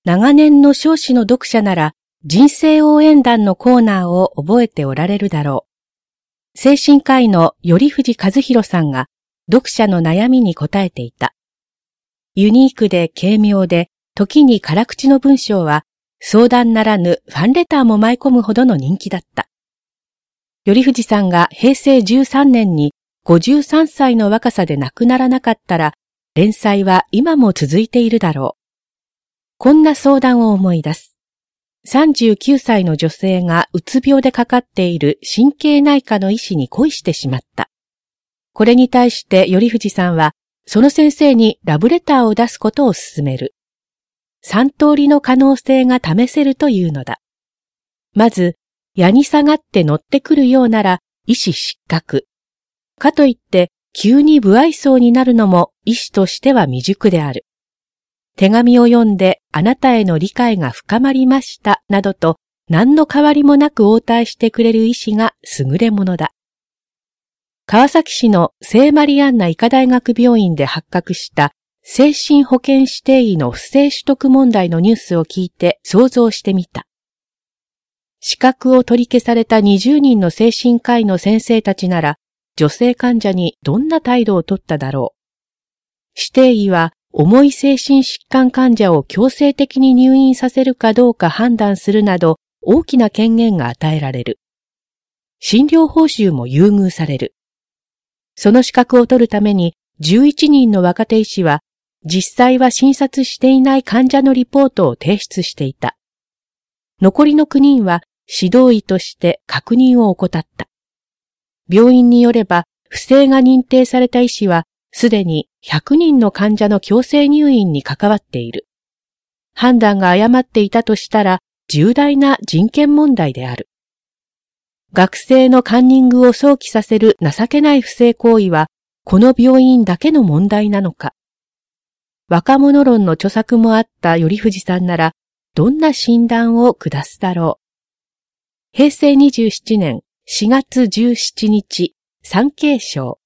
長年の少子の読者なら人生応援団のコーナーを覚えておられるだろう。精神科医の頼藤和弘さんが読者の悩みに答えていた。ユニークで軽妙で時に辛口の文章は相談ならぬファンレターも舞い込むほどの人気だった。頼藤さんが平成13年に53歳の若さで亡くならなかったら連載は今も続いているだろう。こんな相談を思い出す。39歳の女性がうつ病でかかっている神経内科の医師に恋してしまった。これに対して頼藤さんは、その先生にラブレターを出すことを勧める。3通りの可能性が試せるというのだ。まず、矢に下がって乗ってくるようなら医師失格。かといって急に不愛想になるのも医師としては未熟である。手紙を読んであなたへの理解が深まりましたなどと何の変わりもなく応対してくれる医師が優れものだ。川崎市の聖マリアンナ医科大学病院で発覚した精神保健指定医の不正取得問題のニュースを聞いて想像してみた。資格を取り消された20人の精神科医の先生たちなら女性患者にどんな態度を取っただろう。指定医は重い精神疾患患者を強制的に入院させるかどうか判断するなど大きな権限が与えられる。診療報酬も優遇される。その資格を取るために11人の若手医師は実際は診察していない患者のリポートを提出していた。残りの9人は指導医として確認を怠った。病院によれば不正が認定された医師はすでに100人の患者の強制入院に関わっている。判断が誤っていたとしたら重大な人権問題である。学生のカンニングを想起させる情けない不正行為はこの病院だけの問題なのか。若者論の著作もあった頼藤さんならどんな診断を下すだろう。平成27年4月17日、産経省。